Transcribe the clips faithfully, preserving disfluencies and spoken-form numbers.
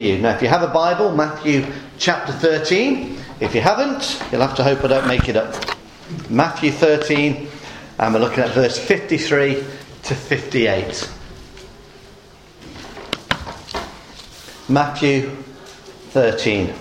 Now, if you have a Bible, Matthew chapter thirteen. If you haven't, you'll have to hope I don't make it up. Matthew thirteen, and we're looking at verse fifty-three to fifty-eight. Matthew thirteen.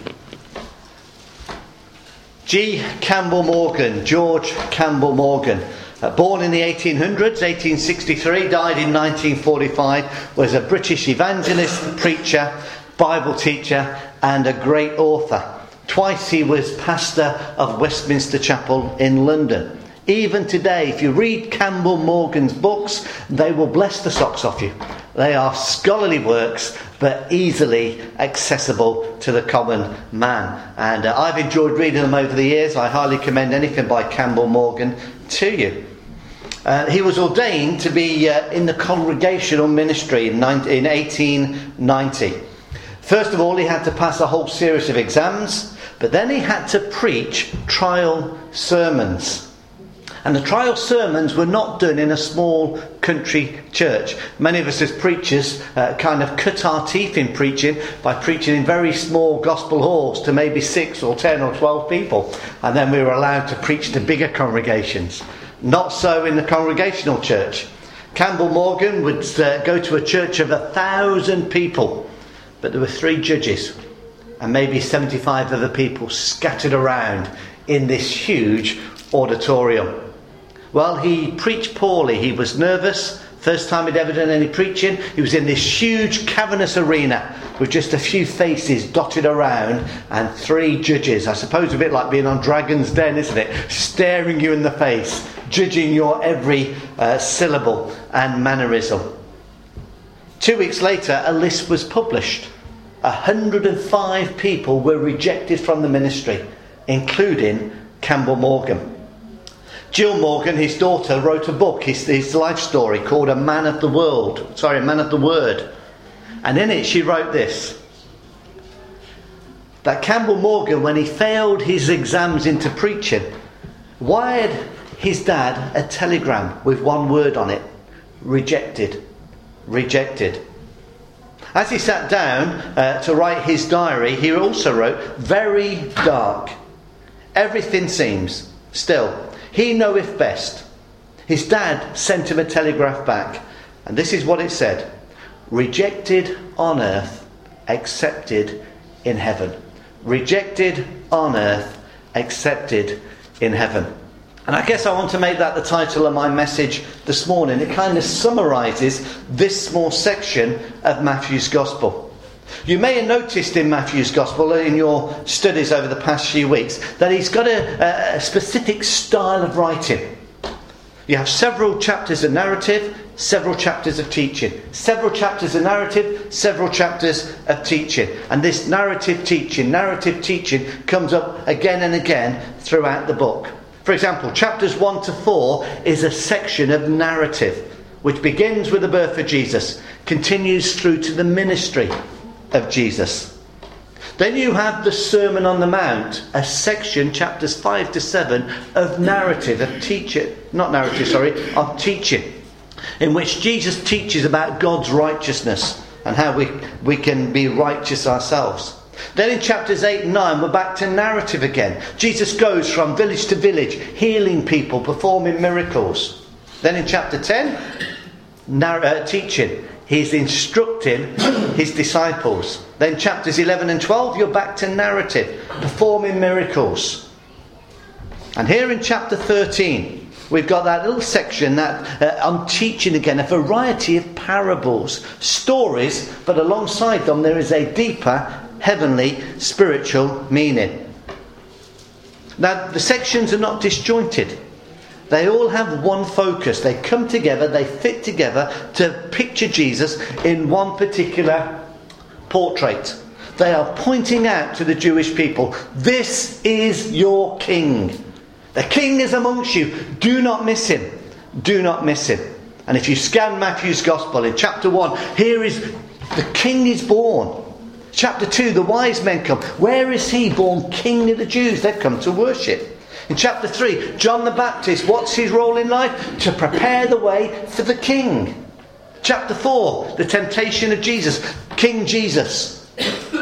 G. Campbell Morgan, George Campbell Morgan, uh, born in the eighteen hundreds, eighteen sixty-three, died in nineteen forty-five, was a British evangelist, preacher, Bible teacher and a great author. Twice he was pastor of Westminster Chapel in London. Even today, if you read Campbell Morgan's books, they will bless the socks off you. They are scholarly works, but easily accessible to the common man. And uh, I've enjoyed reading them over the years. I highly commend anything by Campbell Morgan to you. Uh, he was ordained to be uh, in the congregational ministry in, in eighteen ninety. First of all, he had to pass a whole series of exams, but then he had to preach trial sermons. And the trial sermons were not done in a small country church. Many of us as preachers uh, kind of cut our teeth in preaching by preaching in very small gospel halls to maybe six or ten or twelve people. And then we were allowed to preach to bigger congregations. Not so in the congregational church. Campbell Morgan would uh, go to a church of a thousand people. But there were three judges and maybe seventy-five other people scattered around in this huge auditorium. Well, he preached poorly. He was nervous. First time he'd ever done any preaching. He was in this huge cavernous arena with just a few faces dotted around and three judges. I suppose a bit like being on Dragon's Den, isn't it? Staring you in the face, judging your every uh, syllable and mannerism. Two weeks later, a list was published. one hundred five people were rejected from the ministry, including Campbell Morgan. Jill Morgan, his daughter, wrote a book, his, his life story, called A Man of the World. Sorry, A Man of the Word. And in it she wrote this. That Campbell Morgan, when he failed his exams into preaching, wired his dad a telegram with one word on it. Rejected. Rejected. As he sat down uh, to write his diary, he also wrote, very dark. Everything seems still. He knoweth best. His dad sent him a telegraph back, and this is what it said. Rejected on earth, accepted in heaven. Rejected on earth, accepted in heaven. And I guess I want to make that the title of my message this morning. It kind of summarises this small section of Matthew's Gospel. You may have noticed in Matthew's Gospel, in your studies over the past few weeks, that he's got a, a specific style of writing. You have several chapters of narrative, several chapters of teaching. Several chapters of narrative, several chapters of teaching. And this narrative teaching, narrative teaching comes up again and again throughout the book. For example, chapters one to four is a section of narrative which begins with the birth of Jesus, continues through to the ministry of Jesus. Then you have the Sermon on the Mount, a section, chapters five to seven, of narrative, of teaching, not narrative, sorry, of teaching, in which Jesus teaches about God's righteousness and how we, we can be righteous ourselves. Then in chapters eight and nine, we're back to narrative again. Jesus goes from village to village, healing people, performing miracles. Then in chapter ten, narr- uh, teaching. He's instructing his disciples. Then chapters eleven and twelve, you're back to narrative, performing miracles. And here in chapter thirteen, we've got that little section that uh, I'm teaching again, a variety of parables, stories, but alongside them there is a deeper heavenly, spiritual meaning. Now, the sections are not disjointed. They all have one focus. They come together, they fit together to picture Jesus in one particular portrait. They are pointing out to the Jewish people, this is your king. The king is amongst you. Do not miss him. Do not miss him. And if you scan Matthew's Gospel in chapter one, here is the king is born. Chapter two, the wise men come. Where is he? Born King of the Jews. They've come to worship. In chapter three, John the Baptist, what's his role in life? To prepare the way for the king. Chapter four, the temptation of Jesus. King Jesus.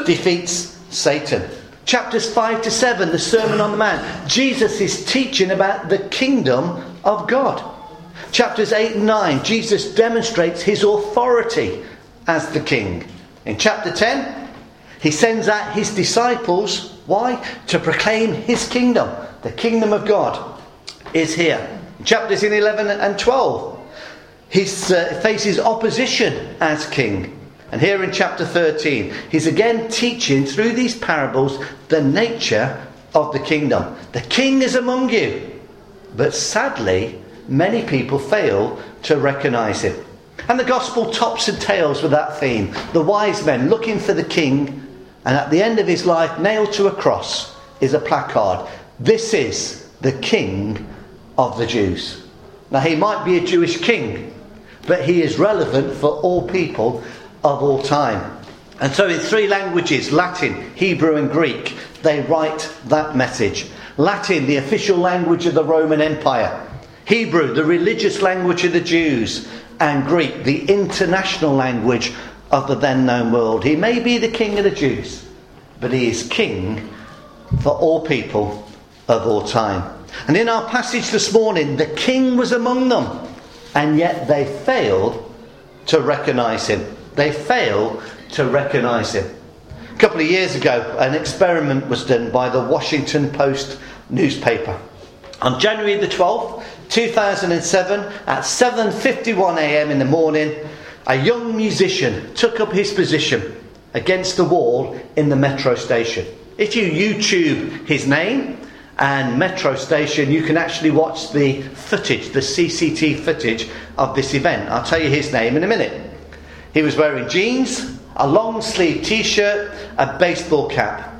defeats Satan. Chapters five to seven, the Sermon on the Mount. Jesus is teaching about the kingdom of God. Chapters eight and nine, Jesus demonstrates his authority as the king. In chapter ten, he sends out his disciples. Why? To proclaim his kingdom. The kingdom of God is here. In chapters in eleven and twelve, he uh, faces opposition as king. And here in chapter thirteen, he's again teaching through these parables the nature of the kingdom. The king is among you. But sadly, many people fail to recognise him. And the gospel tops and tails with that theme. The wise men looking for the king, and at the end of his life, nailed to a cross, is a placard. This is the King of the Jews. Now, he might be a Jewish king, but he is relevant for all people of all time. And so in three languages, Latin, Hebrew and Greek, they write that message. Latin, the official language of the Roman Empire. Hebrew, the religious language of the Jews. And Greek, the international language of the then known world. He may be the king of the Jews, but he is king for all people of all time. And in our passage this morning, the king was among them, and yet they failed to recognise him. They fail to recognise him. A couple of years ago, an experiment was done by the Washington Post newspaper. On January the twelfth, two thousand seven, at seven fifty-one a.m. in the morning, a young musician took up his position against the wall in the metro station. If you YouTube his name and metro station, you can actually watch the footage, the C C T V footage of this event. I'll tell you his name in a minute. He was wearing jeans, a long sleeve t-shirt, a baseball cap.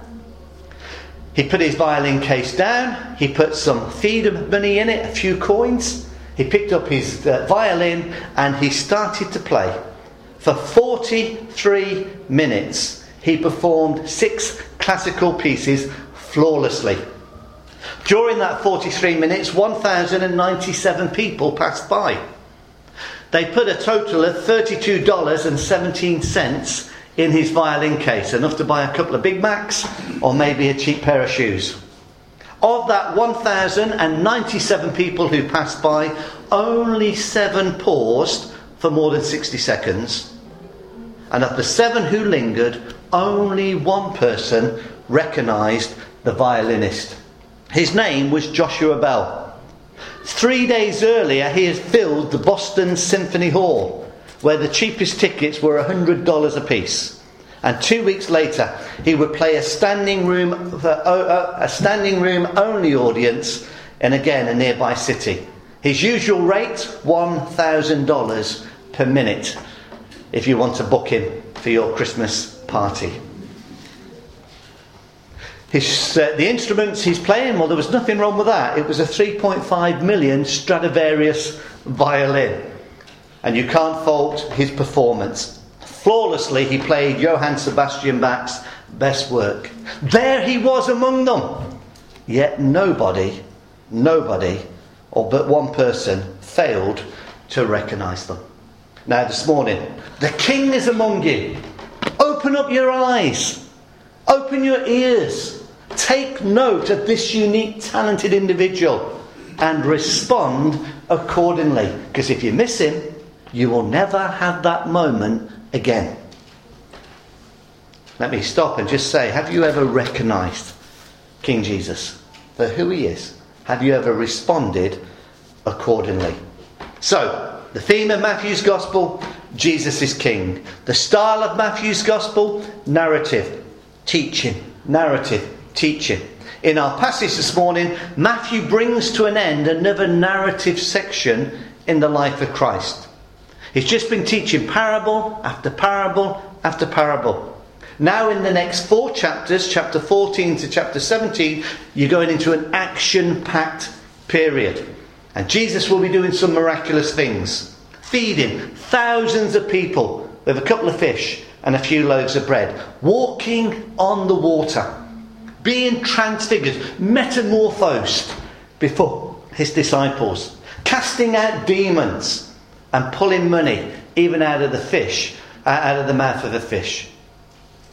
He put his violin case down, he put some feed money in it, a few coins. He picked up his uh, violin and he started to play. For forty-three minutes, he performed six classical pieces flawlessly. During that forty-three minutes, one thousand ninety-seven people passed by. They put a total of thirty-two dollars and seventeen cents in his violin case, enough to buy a couple of Big Macs or maybe a cheap pair of shoes. Of that one thousand ninety-seven people who passed by, only seven paused for more than sixty seconds. And of the seven who lingered, only one person recognised the violinist. His name was Joshua Bell. Three days earlier, he had filled the Boston Symphony Hall, where the cheapest tickets were one hundred dollars a piece. And two weeks later, he would play a standing room, a standing room only audience in, again, a nearby city. His usual rate, one thousand dollars per minute, if you want to book him for your Christmas party. His, uh, the instruments he's playing, well, there was nothing wrong with that. It was a three point five million Stradivarius violin. And you can't fault his performance. Flawlessly, he played Johann Sebastian Bach's best work. There he was among them. Yet nobody, nobody, or but one person, failed to recognise them. Now this morning, the King is among you. Open up your eyes. Open your ears. Take note of this unique, talented individual and respond accordingly. Because if you miss him, you will never have that moment again. Let me stop and just say, have you ever recognised King Jesus for who he is? Have you ever responded accordingly? So, the theme of Matthew's Gospel, Jesus is King. The style of Matthew's Gospel, narrative, teaching, narrative, teaching. In our passage this morning, Matthew brings to an end another narrative section in the life of Christ. He's just been teaching parable after parable after parable. Now in the next four chapters, chapter fourteen to chapter seventeen, you're going into an action-packed period. And Jesus will be doing some miraculous things. Feeding thousands of people with a couple of fish and a few loaves of bread. Walking on the water. Being transfigured, metamorphosed before his disciples. Casting out demons. And pulling money even out of the fish, out of the mouth of the fish.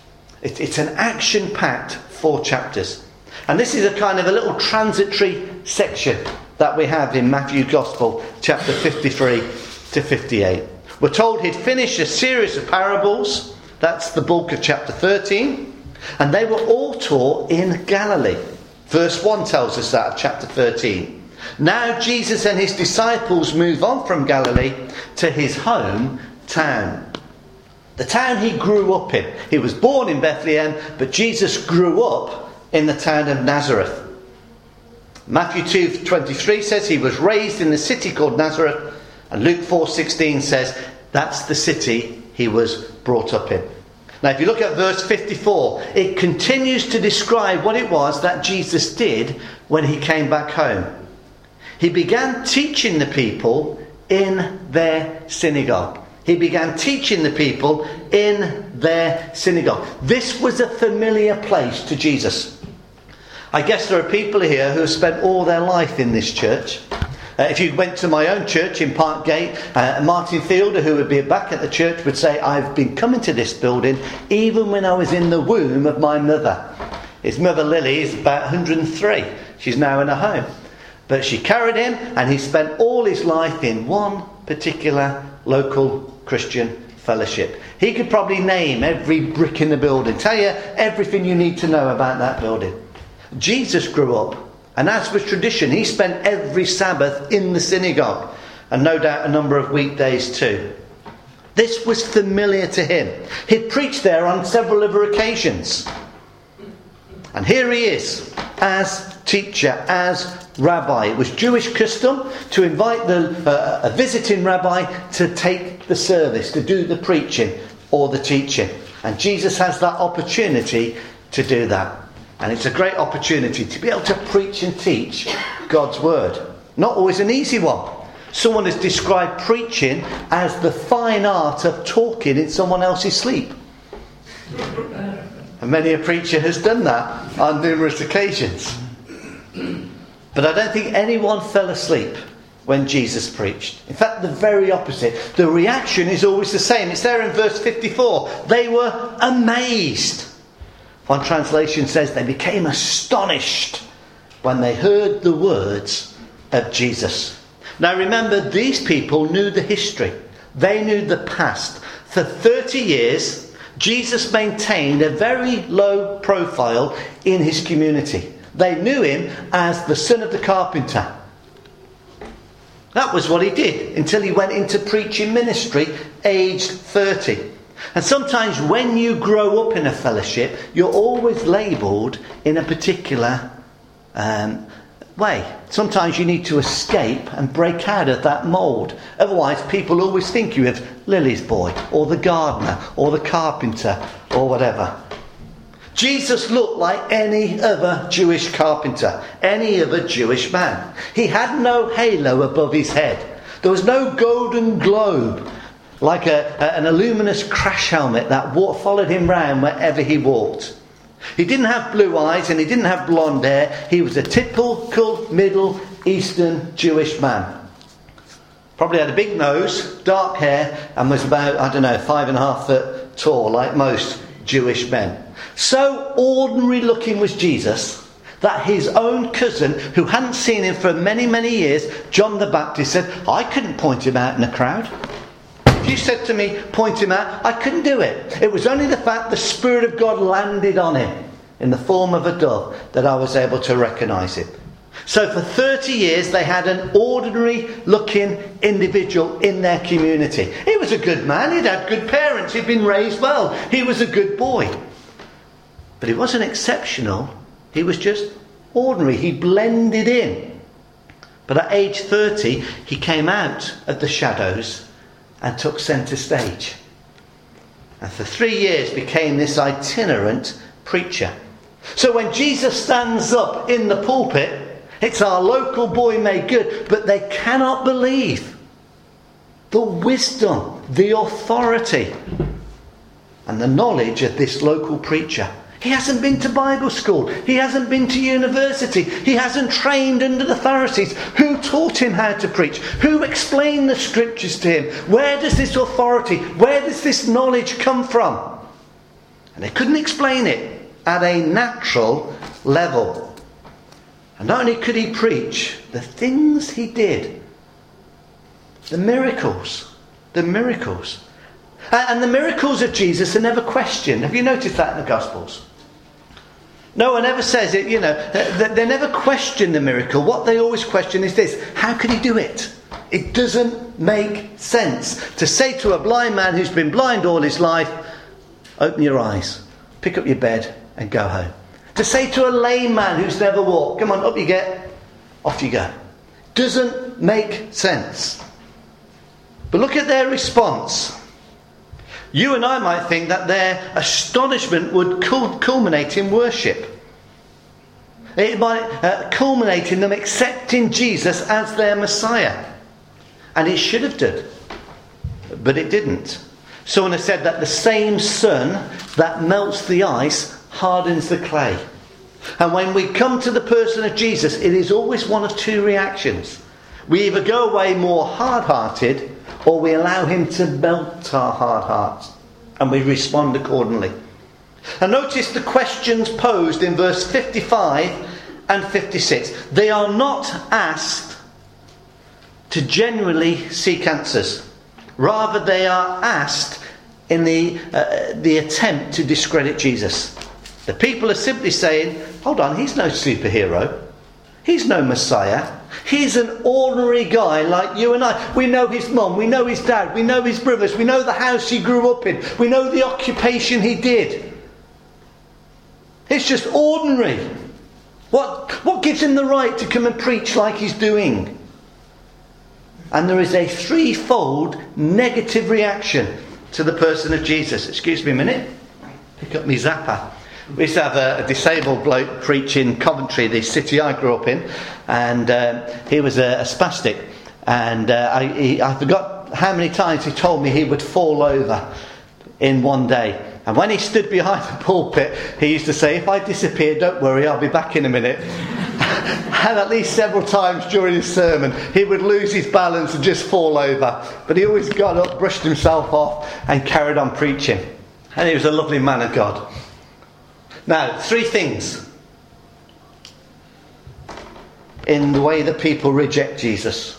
It, it's an action-packed four chapters. And this is a kind of a little transitory section that we have in Matthew's Gospel, chapter fifty-three to fifty-eight. We're told he'd finished a series of parables. That's the bulk of chapter thirteen. And they were all taught in Galilee. Verse one tells us that of chapter thirteen. Now Jesus and his disciples move on from Galilee to his home town. The town he grew up in. He was born in Bethlehem, but Jesus grew up in the town of Nazareth. Matthew two twenty-three says he was raised in the city called Nazareth. And Luke four sixteen says that's the city he was brought up in. Now if you look at verse fifty-four, it continues to describe what it was that Jesus did when he came back home. He began teaching the people in their synagogue. He began teaching the people in their synagogue. This was a familiar place to Jesus. I guess there are people here who have spent all their life in this church. Uh, if you went to my own church in Parkgate, uh, Martin Fielder, who would be back at the church, would say, I've been coming to this building even when I was in the womb of my mother. His mother Lily is about one hundred and three. She's now in a home. But she carried him, and he spent all his life in one particular local Christian fellowship. He could probably name every brick in the building, tell you everything you need to know about that building. Jesus grew up, and as was tradition, he spent every Sabbath in the synagogue, and no doubt a number of weekdays too. This was familiar to him. He'd preached there on several other occasions. And here he is, as teacher, as rabbi. It was Jewish custom to invite the, uh, a visiting rabbi to take the service, to do the preaching or the teaching. And Jesus has that opportunity to do that. And it's a great opportunity to be able to preach and teach God's word. Not always an easy one. Someone has described preaching as the fine art of talking in someone else's sleep. And many a preacher has done that on numerous occasions. But I don't think anyone fell asleep when Jesus preached. In fact, the very opposite. The reaction is always the same. It's there in verse fifty-four. They were amazed. One translation says they became astonished when they heard the words of Jesus. Now remember, these people knew the history. They knew the past. For thirty years, Jesus maintained a very low profile in his community. They knew him as the son of the carpenter. That was what he did until he went into preaching ministry aged thirty. And sometimes when you grow up in a fellowship, you're always labelled in a particular um, way. Sometimes you need to escape and break out of that mould. Otherwise, people always think you of Lily's boy, or the gardener, or the carpenter, or whatever. Jesus looked like any other Jewish carpenter, any other Jewish man. He had no halo above his head. There was no golden globe, like a, a, an illuminous crash helmet that walk, followed him round wherever he walked. He didn't have blue eyes and he didn't have blonde hair. He was a typical Middle Eastern Jewish man. Probably had a big nose, dark hair, and was about, I don't know, five and a half foot tall, like most Jewish men. So ordinary looking was Jesus that his own cousin, who hadn't seen him for many, many years, John the Baptist, said, I couldn't point him out in a crowd. If you said to me, point him out, I couldn't do it. It was only the fact the Spirit of God landed on him in the form of a dove that I was able to recognise him. So for thirty years they had an ordinary looking individual in their community. He was a good man, he'd had good parents, he'd been raised well, he was a good boy. But he wasn't exceptional, he was just ordinary, he blended in. But at age thirty he came out of the shadows and took centre stage. And for three years became this itinerant preacher. So when Jesus stands up in the pulpit, it's our local boy made good, but they cannot believe the wisdom, the authority, and the knowledge of this local preacher. He hasn't been to Bible school. He hasn't been to university. He hasn't trained under the Pharisees. Who taught him how to preach? Who explained the scriptures to him? Where does this authority, where does this knowledge come from? And they couldn't explain it at a natural level. And not only could he preach, the things he did, the miracles, the miracles. And the miracles of Jesus are never questioned. Have you noticed that in the Gospels? No one ever says it, you know, they never question the miracle. What they always question is this: how could he do it? It doesn't make sense to say to a blind man who's been blind all his life, open your eyes, pick up your bed and go home. To say to a lame man who's never walked, come on, up you get, off you go. Doesn't make sense. But look at their response. You and I might think that their astonishment would culminate in worship. It might uh, culminate in them accepting Jesus as their Messiah. And it should have done. But it didn't. Someone has said that the same sun that melts the ice hardens the clay. And when we come to the person of Jesus, it is always one of two reactions. We either go away more hard-hearted, or we allow him to melt our hard hearts, and we respond accordingly. And notice the questions posed in verse fifty-five and fifty-six. They are not asked to genuinely seek answers. Rather, they are asked in the, uh, the attempt to discredit Jesus. The people are simply saying, hold on, he's no superhero. He's no Messiah. He's an ordinary guy like you and I. We know his mum, we know his dad, we know his brothers, we know the house he grew up in, we know the occupation he did. It's just ordinary. What, what gives him the right to come and preach like he's doing? And there is a threefold negative reaction to the person of Jesus. Excuse me a minute. Pick up my zapper. We used to have a, a disabled bloke preach in Coventry, the city I grew up in, and uh, he was a, a spastic, and uh, I, he, I forgot how many times he told me he would fall over in one day. And when he stood behind the pulpit, he used to say, if I disappear, don't worry, I'll be back in a minute. And at least several times during his sermon, he would lose his balance and just fall over. But he always got up, brushed himself off, and carried on preaching. And he was a lovely man of God. Now, three things in the way that people reject Jesus.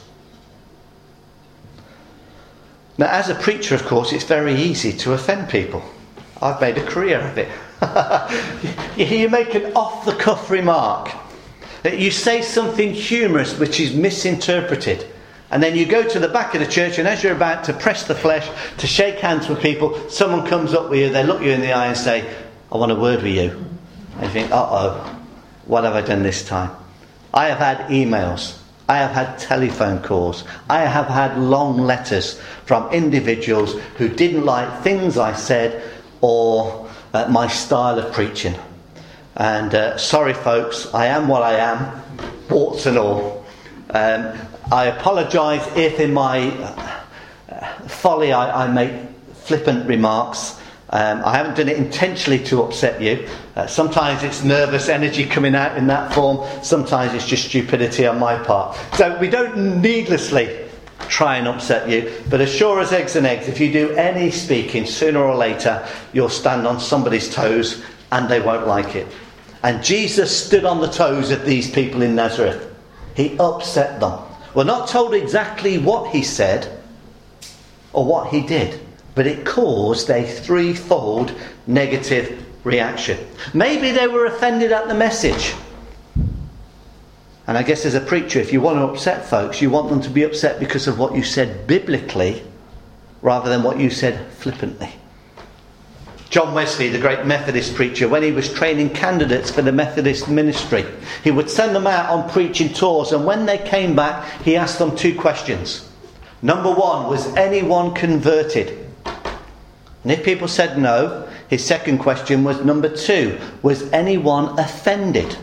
Now, as a preacher, of course, it's very easy to offend people. I've made a career of it. You make an off-the-cuff remark. You say something humorous which is misinterpreted. And then you go to the back of the church, and as you're about to press the flesh, to shake hands with people, someone comes up with you, they look you in the eye and say, I want a word with you. And you think, uh-oh, what have I done this time? I have had emails. I have had telephone calls. I have had long letters from individuals who didn't like things I said or uh, my style of preaching. And uh, sorry folks, I am what I am, warts and all. Um, I apologise if in my uh, folly I, I make flippant remarks. Um, I haven't done it intentionally to upset you. Uh, sometimes it's nervous energy coming out in that form. Sometimes it's just stupidity on my part. So we don't needlessly try and upset you. But as sure as eggs and eggs, if you do any speaking, sooner or later, you'll stand on somebody's toes and they won't like it. And Jesus stood on the toes of these people in Nazareth. He upset them. We're not told exactly what he said or what he did, but it caused a threefold negative reaction. Maybe they were offended at the message. And I guess as a preacher, if you want to upset folks, you want them to be upset because of what you said biblically rather than what you said flippantly. John Wesley, the great Methodist preacher, when he was training candidates for the Methodist ministry, he would send them out on preaching tours, and when they came back, he asked them two questions. Number one, was anyone converted? And if people said no, his second question was number two, was anyone offended?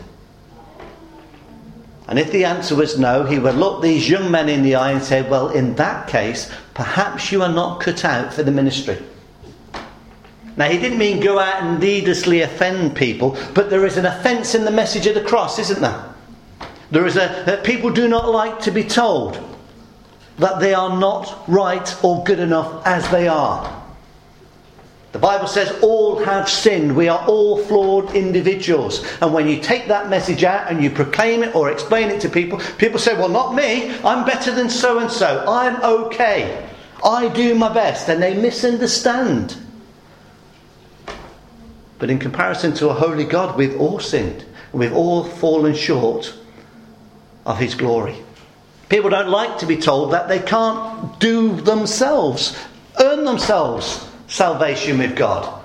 And if the answer was no, he would look these young men in the eye and say, well, in that case, perhaps you are not cut out for the ministry. Now, he didn't mean go out and needlessly offend people, but there is an offence in the message of the cross, isn't there? There is a that people do not like to be told that they are not right or good enough as they are. The Bible says all have sinned. We are all flawed individuals. And when you take that message out and you proclaim it or explain it to people, people say, well, not me. I'm better than so-and-so. I'm okay. I do my best. And they misunderstand. But in comparison to a holy God, we've all sinned. We've all fallen short of his glory. People don't like to be told that they can't do themselves, earn themselves salvation with God.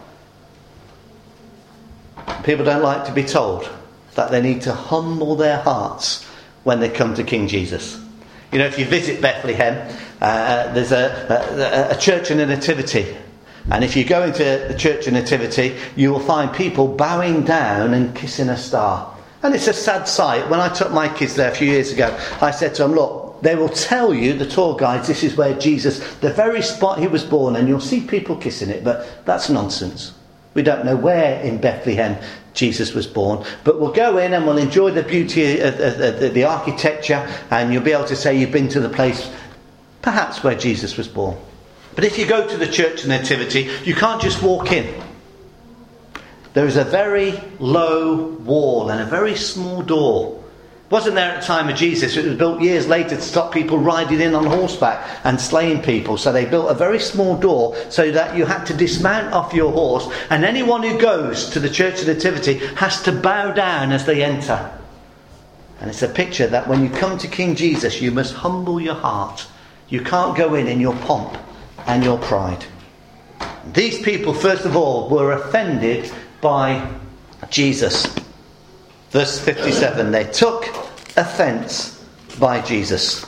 People don't like to be told that they need to humble their hearts when they come to King Jesus. You know, if you visit Bethlehem, uh, there's a, a, a church and a nativity. And if you go into the church and nativity, you will find people bowing down and kissing a star. And it's a sad sight. When I took my kids there a few years ago, I said to them, look, they will tell you, the tour guides, this is where Jesus, the very spot he was born, and you'll see people kissing it, but that's nonsense. We don't know where in Bethlehem Jesus was born, but we'll go in and we'll enjoy the beauty of, of, of, of the architecture, and you'll be able to say you've been to the place perhaps where Jesus was born. But if you go to the church nativity, you can't just walk in. There is a very low wall and a very small door. It wasn't there at the time of Jesus. It was built years later to stop people riding in on horseback and slaying people. So they built a very small door so that you had to dismount off your horse. And anyone who goes to the church nativity has to bow down as they enter. And it's a picture that when you come to King Jesus, you must humble your heart. You can't go in in your pomp and your pride. These people, first of all, were offended by Jesus. Verse fifty-seven, they took offence by Jesus.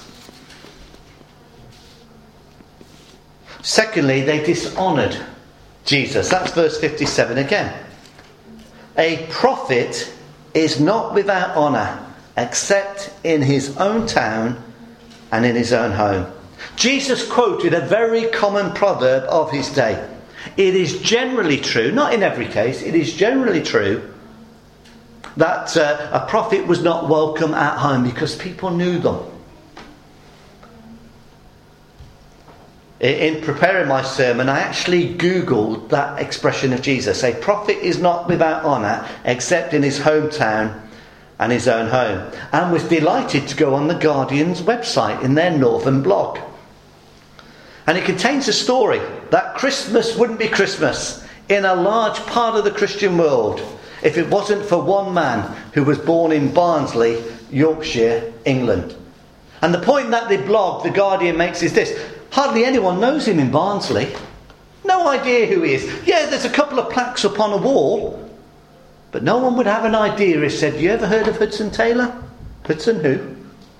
Secondly, they dishonoured Jesus. That's verse fifty-seven again. A prophet is not without honour except in his own town and in his own home. Jesus quoted a very common proverb of his day. It is generally true, not in every case, it is generally true that uh, a prophet was not welcome at home because people knew them. In preparing my sermon, I actually googled that expression of Jesus. A prophet is not without honour except in his hometown and his own home. And was delighted to go on the Guardian's website in their northern blog. And it contains a story that Christmas wouldn't be Christmas in a large part of the Christian world if it wasn't for one man who was born in Barnsley, Yorkshire, England. And the point that the blog, The Guardian, makes is this. Hardly anyone knows him in Barnsley. No idea who he is. Yeah, there's a couple of plaques up on a wall. But no one would have an idea. He said, you ever heard of Hudson Taylor? Hudson who?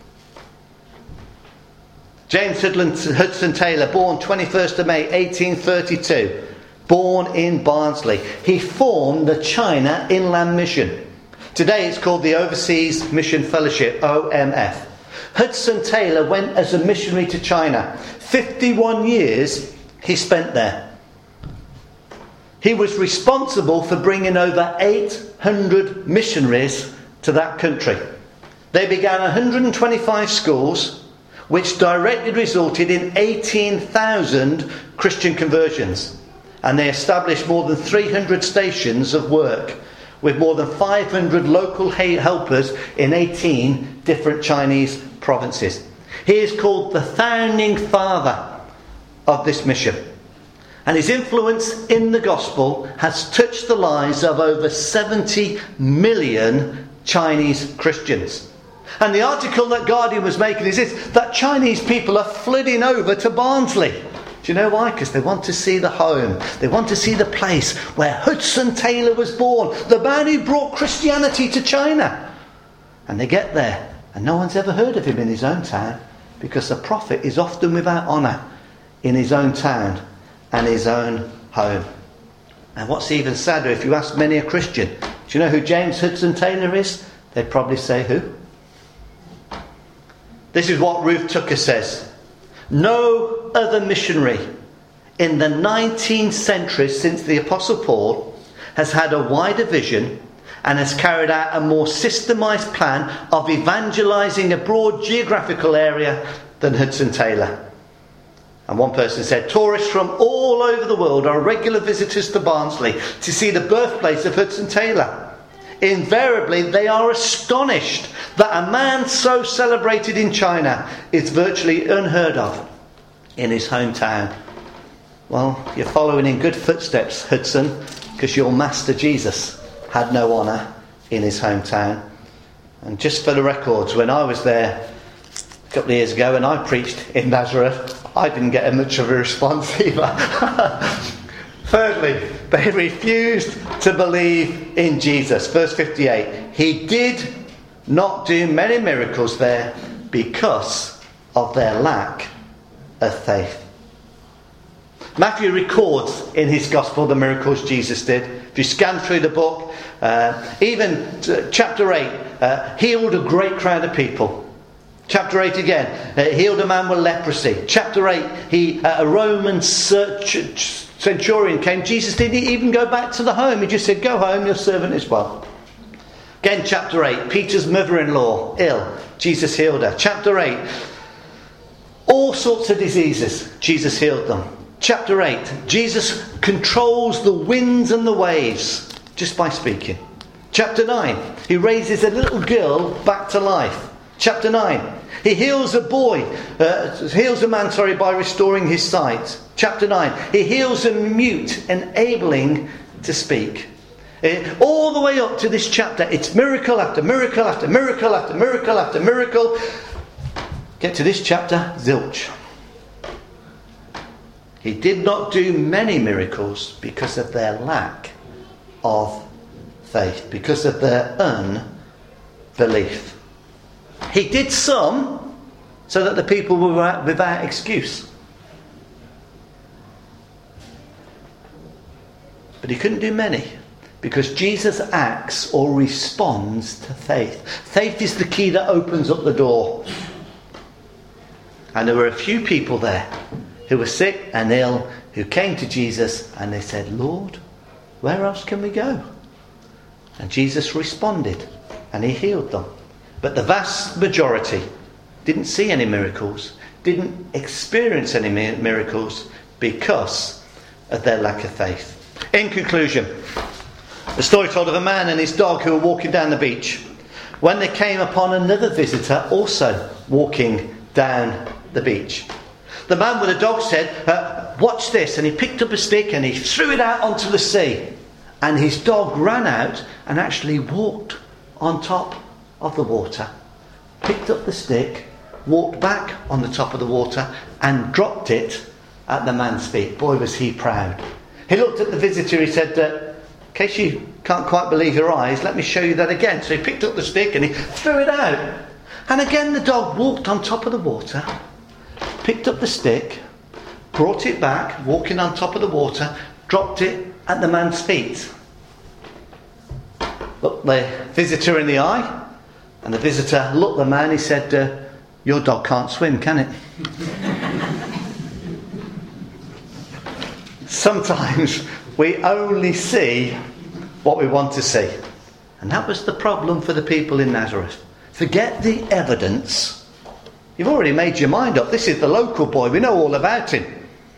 James Hudson Taylor, born twenty-first of May eighteen thirty-two. Born in Barnsley. He formed the China Inland Mission. Today it's called the Overseas Mission Fellowship, O M F. Hudson Taylor went as a missionary to China. fifty-one years he spent there. He was responsible for bringing over eight hundred missionaries to that country. They began one hundred twenty-five schools, which directly resulted in eighteen thousand Christian conversions. And they established more than three hundred stations of work, with more than five hundred local helpers in eighteen different Chinese provinces. He is called the founding father of this mission. And his influence in the gospel has touched the lives of over seventy million Chinese Christians. And the article that Guardian was making is this, that Chinese people are flooding over to Barnsley. Do you know why? Because they want to see the home. They want to see the place where Hudson Taylor was born, the man who brought Christianity to China. And they get there, and no one's ever heard of him in his own town, because the prophet is often without honour in his own town and his own home. And what's even sadder, if you ask many a Christian, do you know who James Hudson Taylor is? They'd probably say who? This is what Ruth Tucker says. No other missionary in the nineteenth century since the Apostle Paul has had a wider vision and has carried out a more systemised plan of evangelising a broad geographical area than Hudson Taylor. And one person said, tourists from all over the world are regular visitors to Barnsley to see the birthplace of Hudson Taylor. Invariably, they are astonished that a man so celebrated in China is virtually unheard of in his hometown. Well, you're following in good footsteps, Hudson, because your master Jesus had no honour in his hometown. And just for the records, when I was there a couple of years ago and I preached in Nazareth, I didn't get much of a response either. Thirdly, they refused to believe in Jesus. Verse fifty-eight. He did not do many miracles there because of their lack of faith. Matthew records in his gospel the miracles Jesus did. If you scan through the book, uh, even uh, chapter eight, uh, healed a great crowd of people. Chapter eight again, uh, healed a man with leprosy. Chapter eight, he uh, a Roman centurion came. Jesus didn't even go back to the home. He just said, go home, your servant is well. Again, chapter eight, Peter's mother-in-law, ill. Jesus healed her. Chapter eight, all sorts of diseases, Jesus healed them. Chapter eight, Jesus controls the winds and the waves just by speaking. Chapter nine, he raises a little girl back to life. Chapter nine, he heals a boy, uh, heals a man, sorry, by restoring his sight. Chapter nine, he heals a mute, enabling to speak. Uh, all the way up to this chapter, it's miracle after miracle after miracle after miracle after miracle. Get to this chapter, zilch. He did not do many miracles because of their lack of faith, because of their unbelief. He did some so that the people were without excuse. But he couldn't do many because Jesus acts or responds to faith. Faith is the key that opens up the door. And there were a few people there who were sick and ill, who came to Jesus and they said, Lord, where else can we go? And Jesus responded and he healed them. But the vast majority didn't see any miracles, didn't experience any miracles because of their lack of faith. In conclusion, the story told of a man and his dog who were walking down the beach when they came upon another visitor also walking down the beach. The man with the dog said, uh, watch this, and he picked up a stick and he threw it out onto the sea, and his dog ran out and actually walked on top of the water, picked up the stick, walked back on the top of the water and dropped it at the man's feet. Boy, was he proud. He looked at the visitor, he said, uh, in case you can't quite believe your eyes, let me show you that again. So he picked up the stick and he threw it out, and again the dog walked on top of the water, picked up the stick, brought it back, walking on top of the water, dropped it at the man's feet. Looked the visitor in the eye, and the visitor looked the man, he said, uh, your dog can't swim, can it? Sometimes we only see what we want to see. And that was the problem for the people in Nazareth. Forget the evidence. You've already made your mind up. This is the local boy. We know all about him.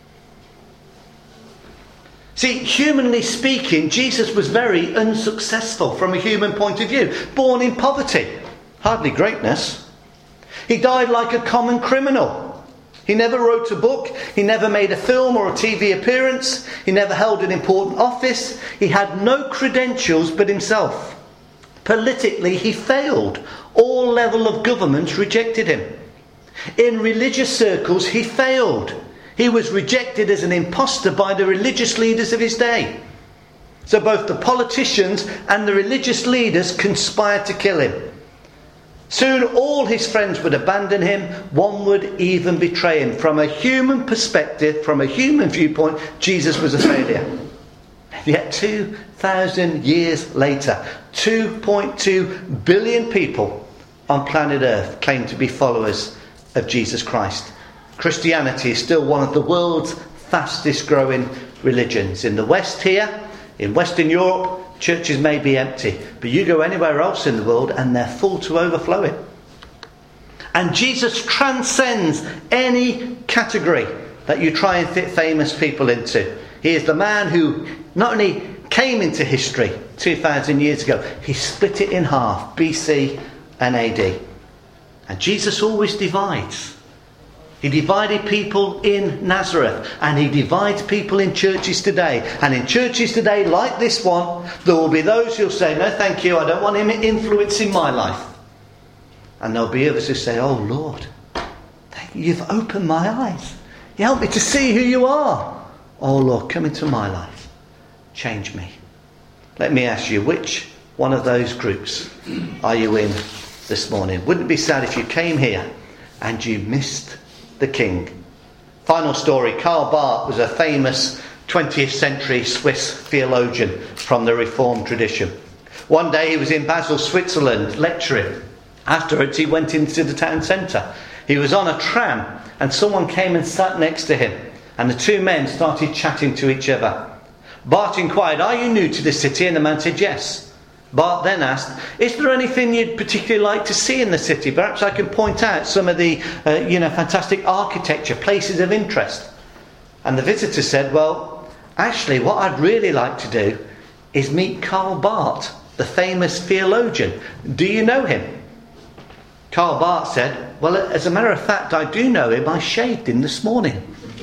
See, humanly speaking, Jesus was very unsuccessful from a human point of view. Born in poverty. Hardly greatness. He died like a common criminal. He never wrote a book. He never made a film or a T V appearance. He never held an important office. He had no credentials but himself. Politically, he failed. All level of governments rejected him. In religious circles, he failed. He was rejected as an impostor by the religious leaders of his day. So both the politicians and the religious leaders conspired to kill him. Soon all his friends would abandon him. One would even betray him. From a human perspective, from a human viewpoint, Jesus was a failure. Yet two thousand years later, two point two billion people on planet Earth claim to be followers of Jesus Christ. Christianity is still one of the world's fastest growing religions. In the West here, in Western Europe, churches may be empty, but you go anywhere else in the world and they're full to overflowing. And Jesus transcends any category that you try and fit famous people into. He is the man who not only came into history two thousand years ago, he split it in half, B C and A D. And Jesus always divides. He divided people in Nazareth, and he divides people in churches today. And in churches today, like this one, there will be those who'll say, no thank you, I don't want him influencing my life. And there'll be others who say, oh Lord, thank you, you've opened my eyes. You helped me to see who you are. Oh Lord, come into my life. Change me. Let me ask you, which one of those groups are you in this morning? Wouldn't it be sad if you came here and you missed the King? Final story. Karl Barth was a famous twentieth century Swiss theologian from the Reformed tradition. One day he was in Basel, Switzerland, lecturing. Afterwards he went into the town centre. He was on a tram and someone came and sat next to him, and the two men started chatting to each other. Barth inquired, are you new to the city? And the man said yes. Barth then asked, is there anything you'd particularly like to see in the city? Perhaps I can point out some of the uh, you know, fantastic architecture, places of interest. And the visitor said, well, actually what I'd really like to do is meet Karl Barth, the famous theologian. Do you know him? Karl Barth said, well, as a matter of fact, I do know him. I shaved him this morning.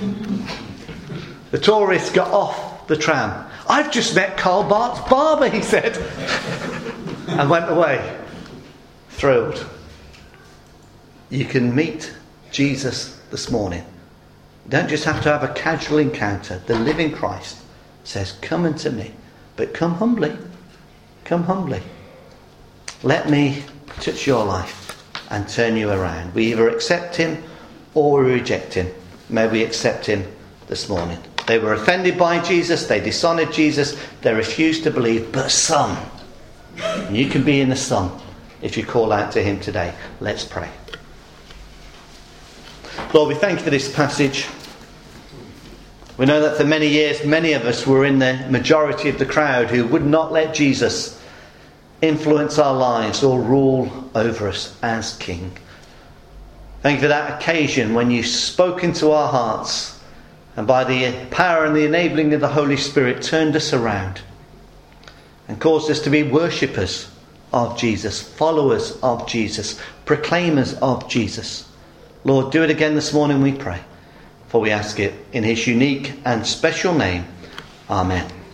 The tourist got off the tram. I've just met Karl Barth's barber, he said. And went away, thrilled. You can meet Jesus this morning. You don't just have to have a casual encounter. The living Christ says, come unto me, but come humbly. Come humbly. Let me touch your life and turn you around. We either accept him or we reject him. May we accept him this morning. They were offended by Jesus, they dishonoured Jesus, they refused to believe, but some, you can be in the some if you call out to him today. Let's pray. Lord, we thank you for this passage. We know that for many years, many of us were in the majority of the crowd who would not let Jesus influence our lives or rule over us as King. Thank you for that occasion when you spoke into our hearts and by the power and the enabling of the Holy Spirit turned us around and caused us to be worshippers of Jesus, followers of Jesus, proclaimers of Jesus. Lord, do it again this morning, we pray. For we ask it in his unique and special name. Amen.